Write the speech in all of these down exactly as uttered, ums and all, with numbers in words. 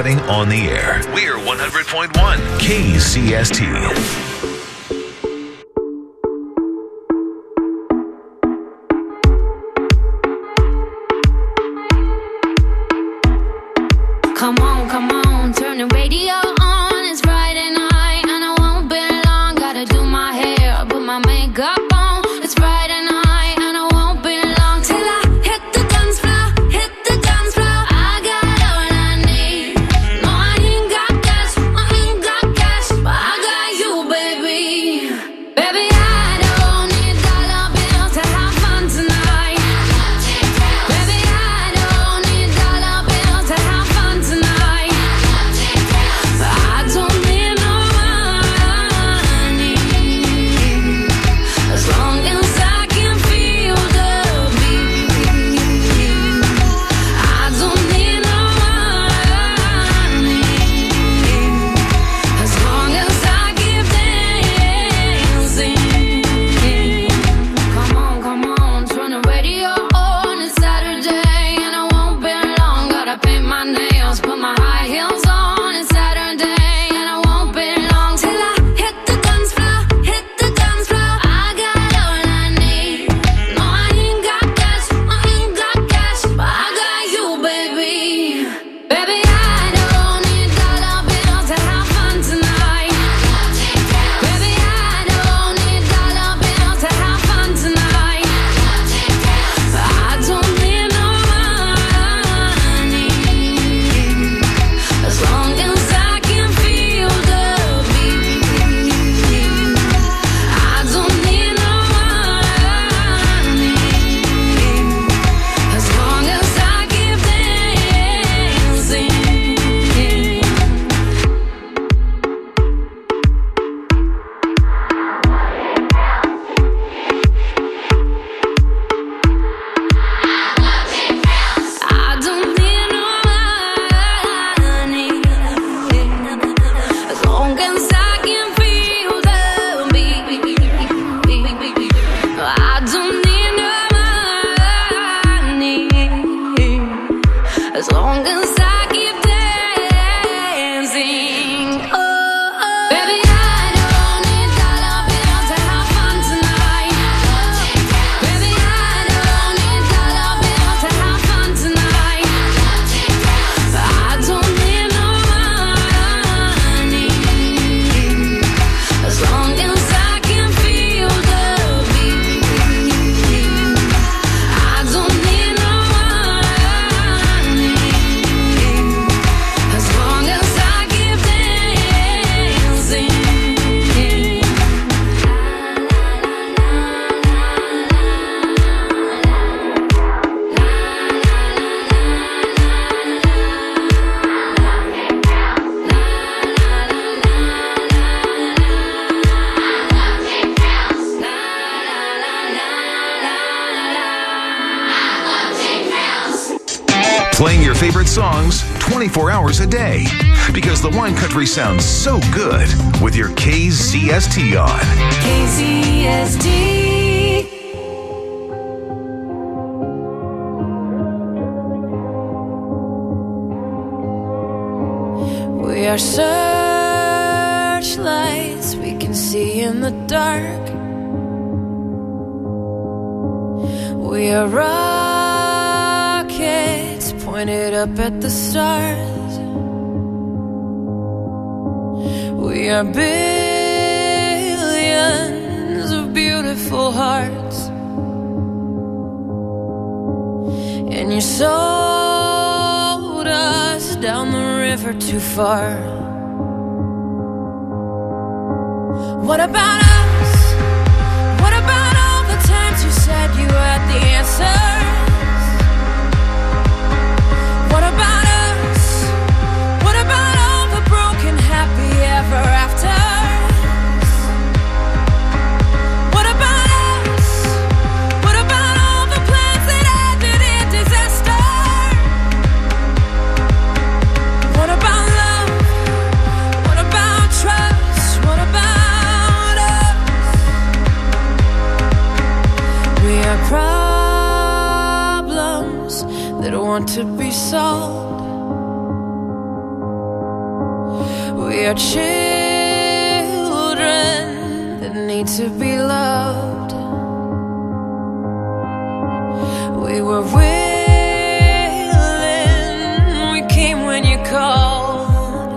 happening on the air. We're one hundred point one K C S T. Come on, come on, turn the radio on. It's Friday night and I won't be long. Gotta do my hair, put my makeup on. It's Friday night and I won't be long till I hit the dance floor, hit the dance floor. I got all I need. No, I ain't got cash, I ain't got cash, but I got you, baby. Baby, I don't need dollar bills to have fun tonight. Baby, I don't need dollar bills to have fun tonight. But I don't need no money as long as I can feel the beat. I don't need no money as long as I keep dancing. Come on, come on, turn the radio on. It's Saturday and I won't be long. Gotta paint my nails, put my high heels on. It's Saturday and I won't be long till I hit the dance floor, hit the dance floor. I got all I need. No, I ain't got cash, I ain't got cash, but I got you, baby. Baby, I don't need dollar bills to have fun tonight. Baby, I don't need dollar bills to have fun tonight. But I don't need no money as long as I can feel the beat. I don't need no money as long as I keep dancing. I don't need no money as long as I can feel the beat. I don't need no money as long as I keep dancing. Oh, oh. Baby, I don't need dollar bills to have fun tonight. Baby, I don't need dollar bills to have fun tonight. But I don't need no money as long as I can feel the beat. I don't need no money as long as I keep dancing. Playing your favorite songs twenty-four hours a day. Because the wine country sounds so good with your K Z S T on. K Z S T. We are searchlights we can see in the dark. We are rockets pointed up at the stars. We are billions of beautiful hearts. And you sold us down the river too far. What about us? What about all the times you said you had the answers? What about us? What about all the broken happy ever afters? What about us? What about all the plans that ended in disaster? What about love? What about trust? What about us? We are problems that want to be solved. We are children that need to be loved. We were willing, we came when you called,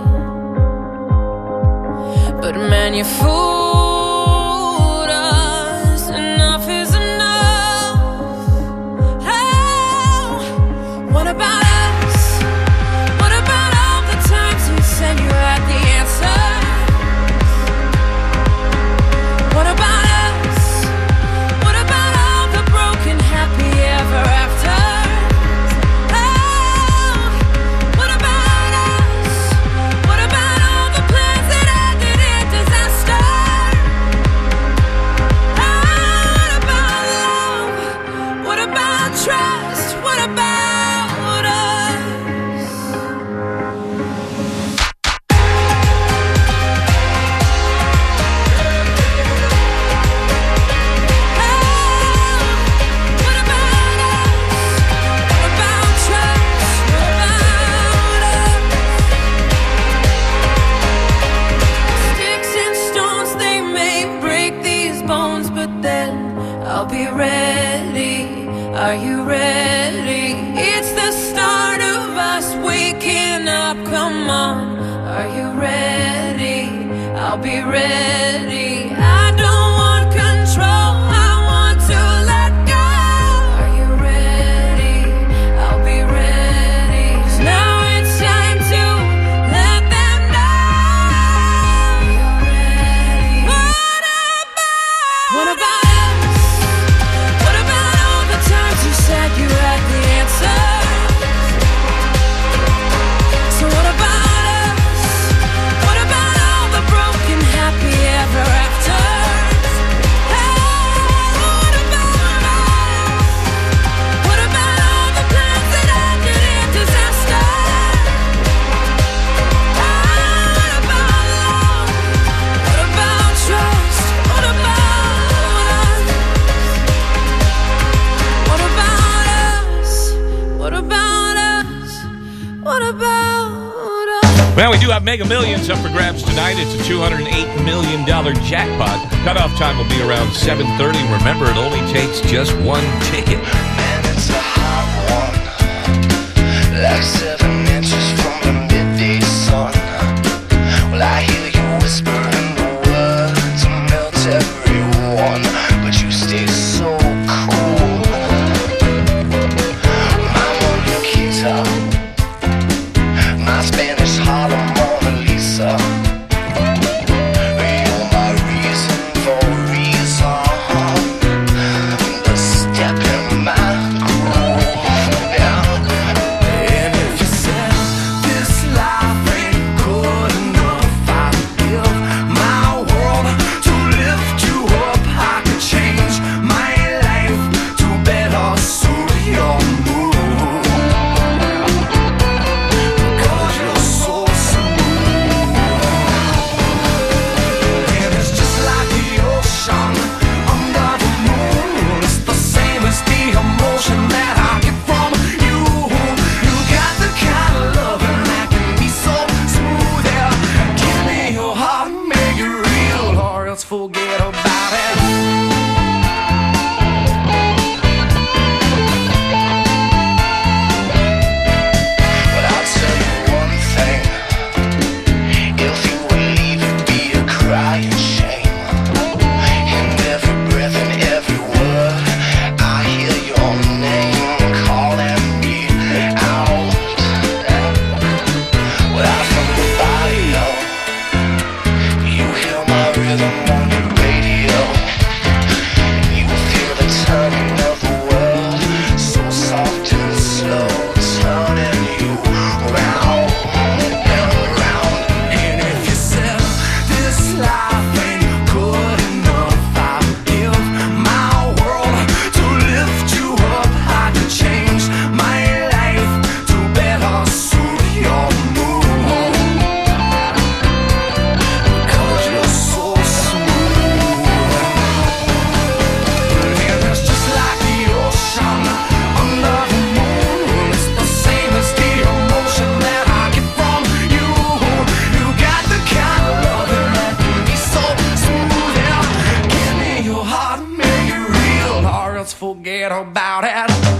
but man, you fooled us. Enough is enough. Oh, what about us? What about all the times you said you had the answer? What about us? What about all the broken happy ever after? Oh, what about us? What about all the plans that ended in disaster? Oh, what about love? What about trust? What about us? What about us? What about trust? What about us? Sticks and stones, they may break these bones, but then I'll be ready. Are you ready? It's the start of us waking up. Come on. Are you ready? I'll be ready. I don't want control. I want to let go. Are you ready? I'll be ready. 'Cause now it's time to let them know. You're ready. What about? What about us? What about all the times you said you had the answer? So what about us? What about all the broken happy ever after? Hey, what about us? What about all the plans that ended in disaster? Hey, what about love? What about trust? What about us? What about us? What about us? What about us? Well, we do have Mega Millions up for grabs tonight. It's a two hundred eight million dollars jackpot. Cutoff time will be around seven thirty. Remember, it only takes just one ticket. Man, it's a hot one, like seven inches from the midday sun. Well, I hear you whispering the words to melt everyone, but you stay so cool. My Mona Lisa, my Spanish Harlem Mona Lisa. You're my reason for reason, the step in my groove. Yeah. And if you said this life ain't good enough, I'd give my world to lift you up. I could change my life to better suit your mood. 'Cause you're so simple. about it.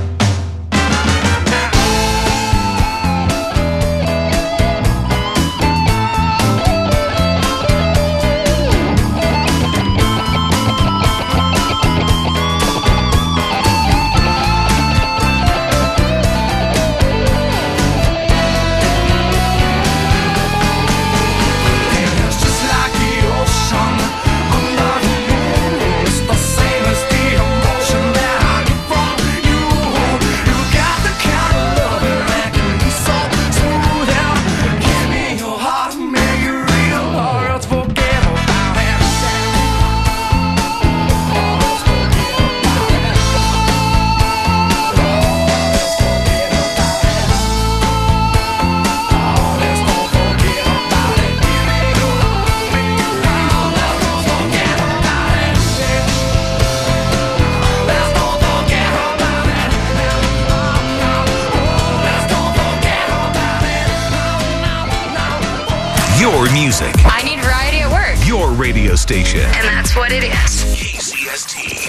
Your music. I need variety at work. Your radio station. And that's what it is. K Z S T.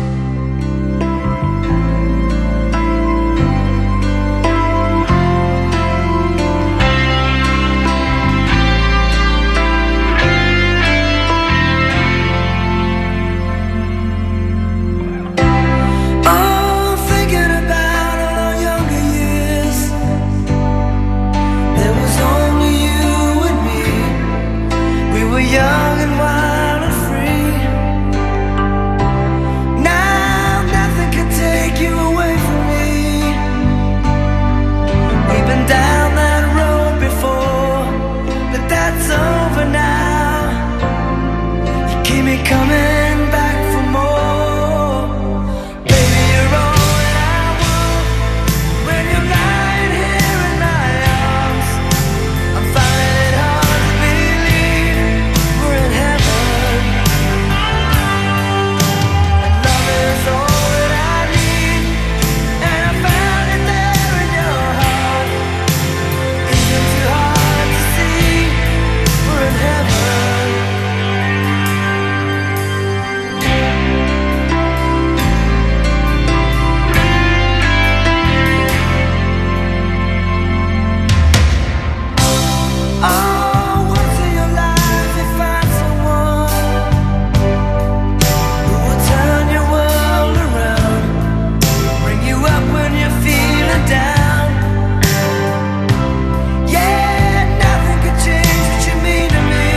Young and wild and free. Now nothing can take you away from me. We've been down that road before, but that's over now. You keep me coming back for more. Baby, you're all that I want. When you're lying here in my arms, I'm finding it hard to believe we're in heaven. And love is all that I need, and I found it there in your heart. Isn't too hard to see we're in heaven. Oh, once in your life you find someone who will turn your world around, bring you up when you're feeling down. Yeah, nothing can change what you mean to me.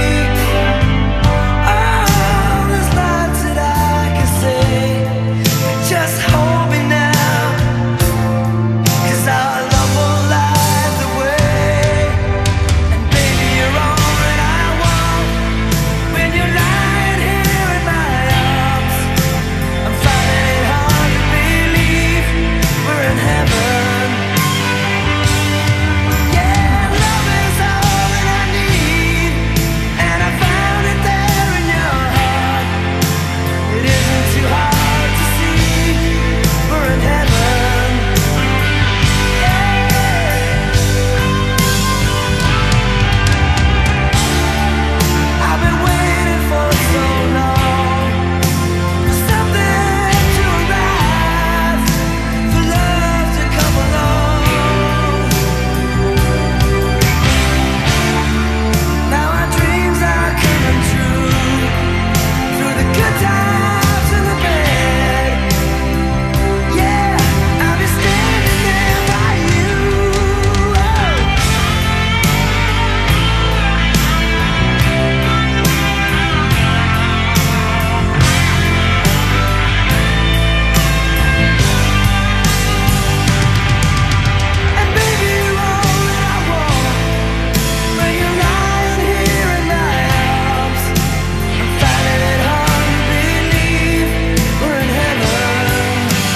Oh, there's lots that I can say, but just hold me now, 'cause our love will light the way. And baby, you're all that I want. When you're lying here in my arms, I'm finding it hard to believe we're in heaven. Yeah, love is all that I need, and I found it there in your heart. It isn't too hard to see we're in heaven. I've been waiting for so long for something to arrive, for love to come along. Now our dreams are coming true, through the good times and the bad. Yeah, I'll be standing there by you. And baby, you're all that I want. When you're lying here in my arms, I'm finding it hard to believe we're in heaven.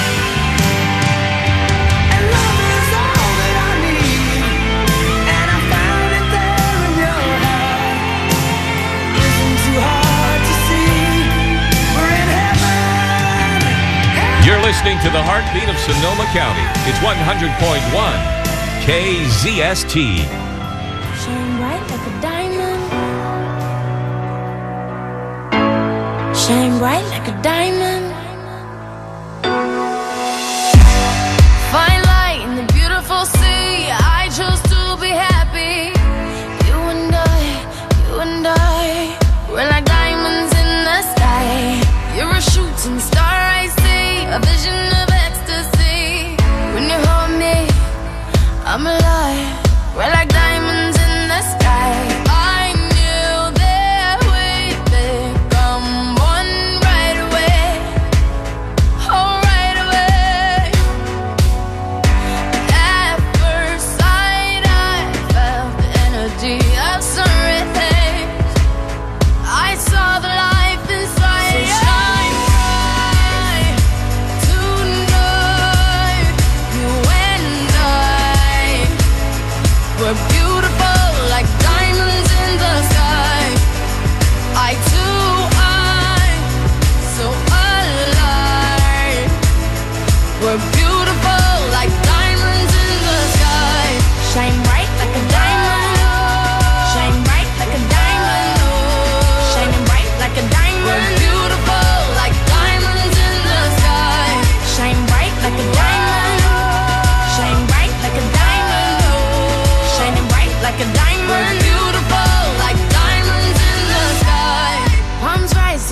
And love is all that I need, and I found it there in your heart. Isn't too hard to see we're in heaven. You're listening to the heartbeat of Sonoma County. It's one hundred point one K Z S T. Shine bright like a diamond. Shine bright like a diamond.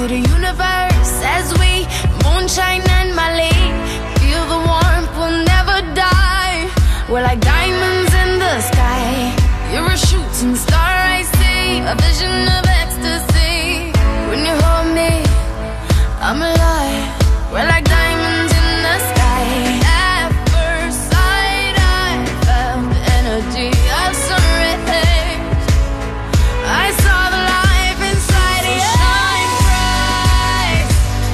to the universe as we moonshine and Mali. Feel the warmth, we'll never die. We're like diamonds in the sky. You're a shooting star, I see. A vision of ecstasy. When you hold me, I'm alive. We're like diamonds in the sky. At first sight, I felt the energy of sun rays. I saw the life inside you. Shine bright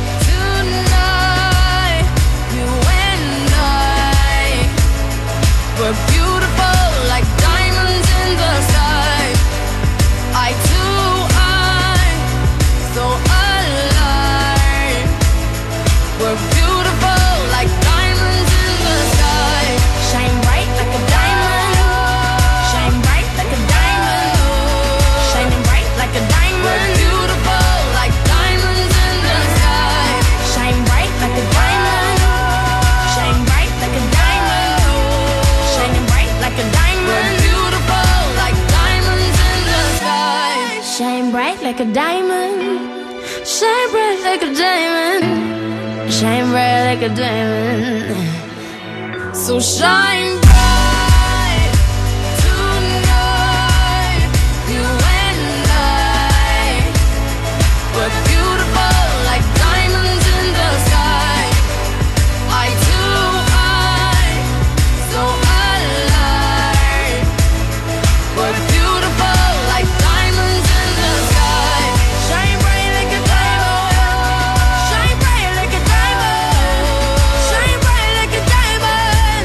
tonight. You and I, we're beautiful like diamonds in the sky. I too, I, so alive. We're beautiful like diamonds in the sky. Shine bright like a diamond. Shine bright like a diamond. Shining bright like a diamond. We're beautiful like diamonds in the sky. Shine bright like a diamond. Shine bright like a diamond. Shining bright like a diamond. We're beautiful like diamonds in the sky. Shine bright like a diamond. Shine bright like a diamond. Shine bright like a diamond. So shine bright tonight. You and I, we're beautiful like diamonds in the sky. I too, I, so alive. We're beautiful like diamonds in the sky. Shine bright like a diamond. Shine bright like a diamond. Shine bright like a diamond.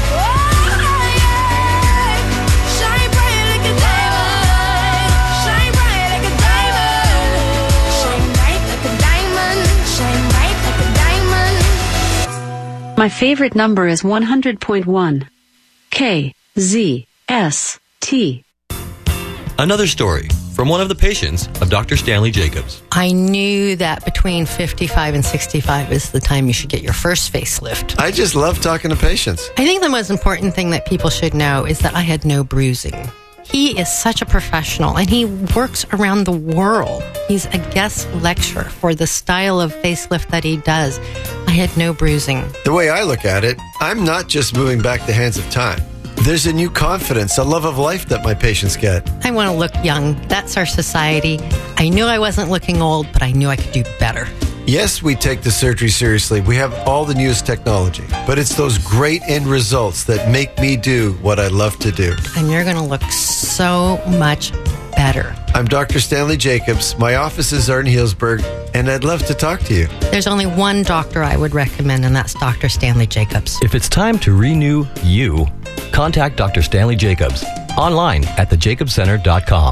Oh yeah. Shine bright like a diamond. Shine bright like a diamond. Shine bright like a diamond. Shine bright like a diamond. My favorite number is one hundred point one. K Z S T. Another story from one of the patients of Doctor Stanley Jacobs. I knew that between fifty-five and sixty-five is the time you should get your first facelift. I just love talking to patients. I think the most important thing that people should know is that I had no bruising. He is such a professional and he works around the world. He's a guest lecturer for the style of facelift that he does. I had no bruising. The way I look at it, I'm not just moving back the hands of time. There's a new confidence, a love of life that my patients get. I want to look young. That's our society. I knew I wasn't looking old, but I knew I could do better. Yes, we take the surgery seriously. We have all the newest technology. But it's those great end results that make me do what I love to do. And you're going to look so much better. I'm Doctor Stanley Jacobs. My offices are in Healdsburg, and I'd love to talk to you. There's only one doctor I would recommend, and that's Doctor Stanley Jacobs. If it's time to renew you, contact Doctor Stanley Jacobs online at the jacobs center dot com.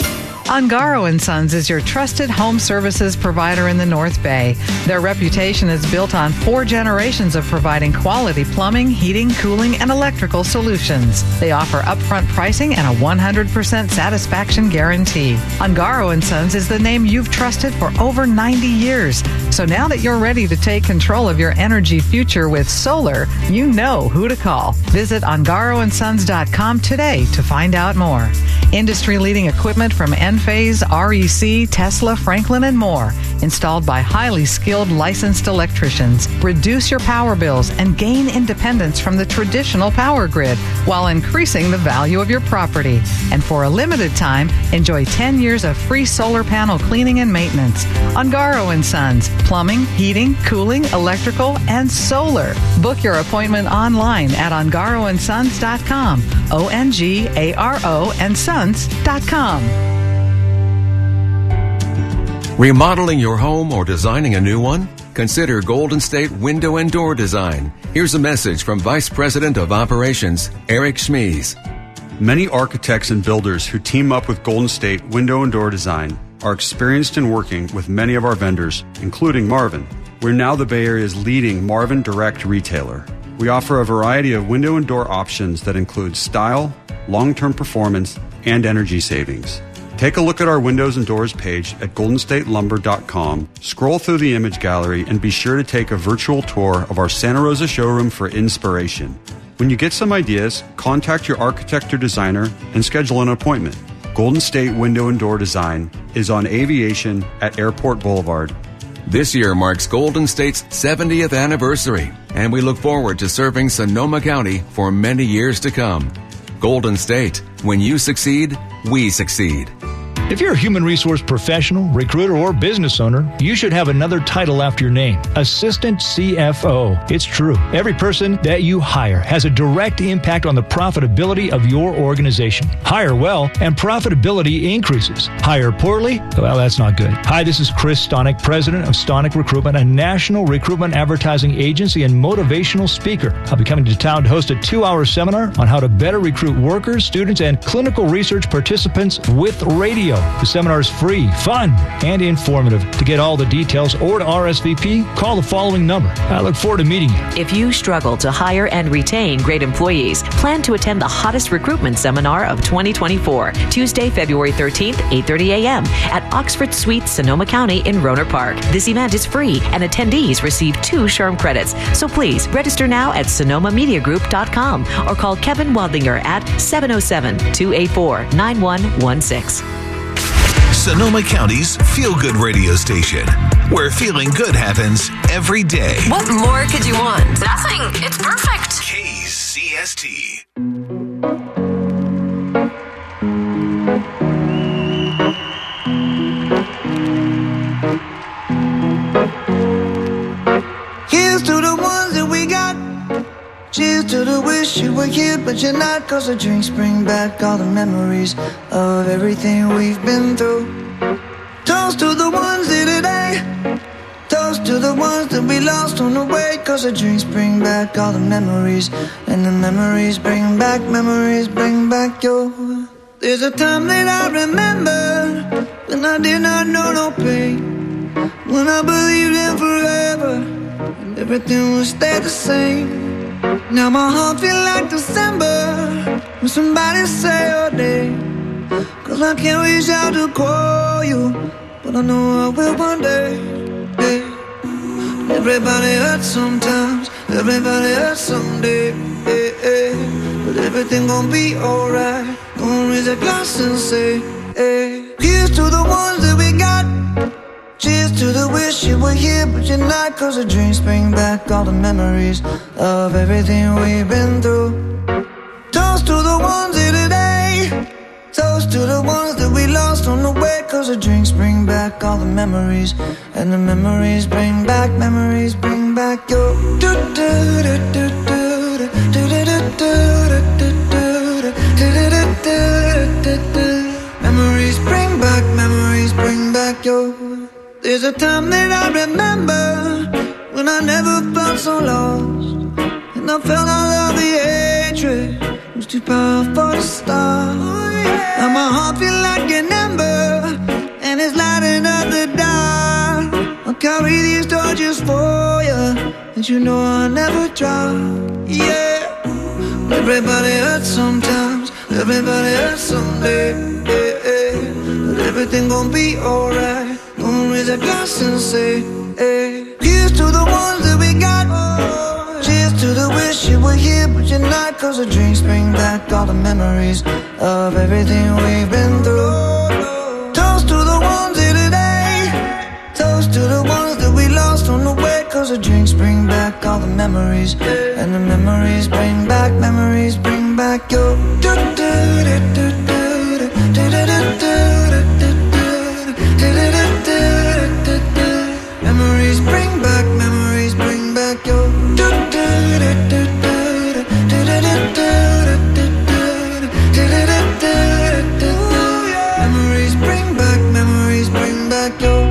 Ungaro and Sons is your trusted home services provider in the North Bay. Their reputation is built on four generations of providing quality plumbing, heating, cooling, and electrical solutions. They offer upfront pricing and a one hundred percent satisfaction guarantee. Ungaro and Sons is the name you've trusted for over ninety years. So now that you're ready to take control of your energy future with solar, you know who to call. Visit ungaro and sons dot com today to find out more. Industry-leading equipment from Enphase, R E C, Tesla, Franklin, and more. Installed by highly skilled licensed electricians. Reduce your power bills and gain independence from the traditional power grid while increasing the value of your property. And for a limited time, enjoy ten years of free solar panel cleaning and maintenance. Ungaro and Sons. Plumbing, heating, cooling, electrical, and solar. Book your appointment online at ungaro and sons dot com. O N G A R O and sons dot com. Remodeling your home or designing a new one? Consider Golden State Window and Door Design. Here's a message from Vice President of Operations, Eric Schmies. Many architects and builders who team up with Golden State Window and Door Design are experienced in working with many of our vendors, including Marvin. We're now the Bay Area's leading Marvin Direct retailer. We offer a variety of window and door options that include style, long-term performance, and energy savings. Take a look at our windows and doors page at golden state lumber dot com, scroll through the image gallery, and be sure to take a virtual tour of our Santa Rosa showroom for inspiration. When you get some ideas, contact your architect or designer and schedule an appointment. Golden State Window and Door Design is on Aviation at Airport Boulevard. This year marks Golden State's seventieth anniversary, and we look forward to serving Sonoma County for many years to come. Golden State, when you succeed, we succeed. If you're a human resource professional, recruiter, or business owner, you should have another title after your name, Assistant C F O. It's true. Every person that you hire has a direct impact on the profitability of your organization. Hire well, and profitability increases. Hire poorly? Well, that's not good. Hi, this is Chris Stonick, president of Stonick Recruitment, a national recruitment advertising agency and motivational speaker. I'll be coming to town to host a two-hour seminar on how to better recruit workers, students, and clinical research participants with radio. The seminar is free, fun, and informative. To get all the details or to R S V P, call the following number. I look forward to meeting you. If you struggle to hire and retain great employees, plan to attend the hottest recruitment seminar of twenty twenty-four, Tuesday, February thirteenth, eight thirty a.m. at Oxford Suites, Sonoma County in Rohnert Park. This event is free, and attendees receive two SHRM credits. So please register now at sonoma media group dot com or call Kevin Wadlinger at seven oh seven, two eight four, nine one one six. Sonoma County's feel-good radio station, where feeling good happens every day. What more could you want? Nothing. It's perfect. K Z S T. Here's to the ones that we got. Cheers to the wish you were here, but you're not. Cause the drinks bring back all the memories of everything we've been through. Toast to the ones here today. Toast to the ones that we lost on the way. Cause the drinks bring back all the memories, and the memories bring back, memories bring back your. There's a time that I remember when I did not know no pain, when I believed in forever and everything would stay the same. Now my heart feel like December when somebody say your name. Cause I can't reach out to call you, but I know I will one day. Hey. Everybody hurts sometimes, everybody hurts someday. Hey, hey. But everything gon' be alright. Gonna raise a glass and say, hey. Here's to the ones that we got. Cheers to the wish you were here, but you're not. Cause the dreams bring back all the memories of everything we've been through. Toast to the ones here today. Toast to the ones that we lost on the way. Cause the drinks bring back all the memories, and the memories bring back, memories bring back your. Memories bring back, memories bring back your. There's a time that I remember when I never felt so lost, and I felt all of the hatred was too powerful to stop. Now my heart feel like an ember, and it's lighting up the dark. I'll carry these torches for you, and you know I'll never drop. Yeah. Everybody hurts sometimes, everybody hurts someday. Yeah, yeah. But everything gon' be alright. Gonna raise a glass and say, hey. Here's to the ones that we got. Cheers to the wish you were here, but you're not. Cause the drinks bring back all the memories of everything we've been through. Toast to the ones here today. Toast to the ones that we lost on the way. Cause the drinks bring back all the memories, and the memories bring back, memories bring back your. Memories bring back, memories bring back your. Memories bring back, memories bring back your.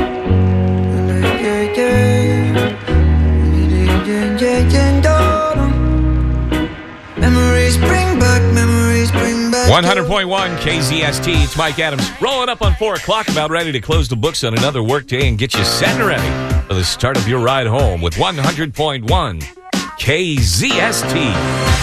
Memories bring back, memories bring back. one hundred point one K Z S T. It's Mike Adams rolling up on four o'clock, about ready to close the books on another workday and get you set and ready for the start of your ride home with one hundred point one K Z S T.